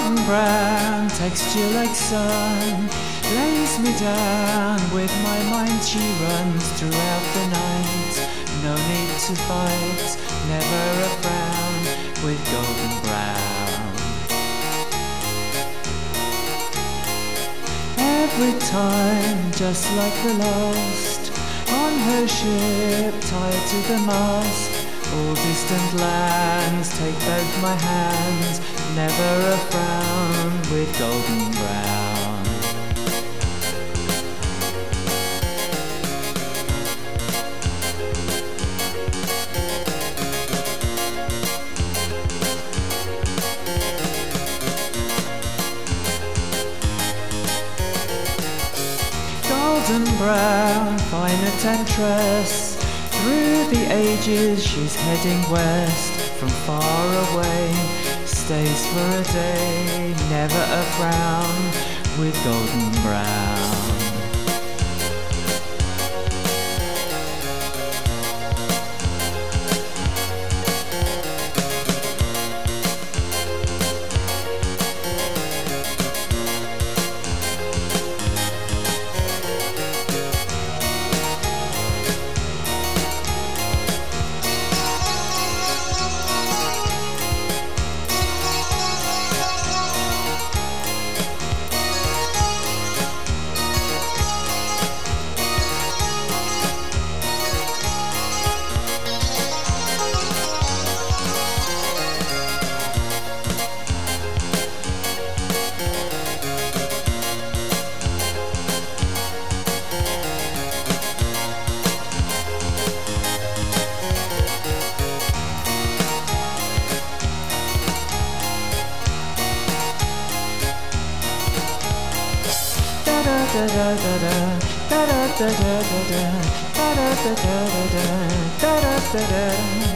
Golden brown, texture like sun, lays me down. With my mind she runs throughout the night. No need to fight, never a frown with golden brown. Every time, just like the last, on her ship tied to the mast. All distant lands take both my hands, never a frown with golden brown. Golden brown, fine a temptress. Through the ages she's heading west. From far away, stays for a day. Never a frown with golden brown. Da da da da da da da da da da da da da da da da da da.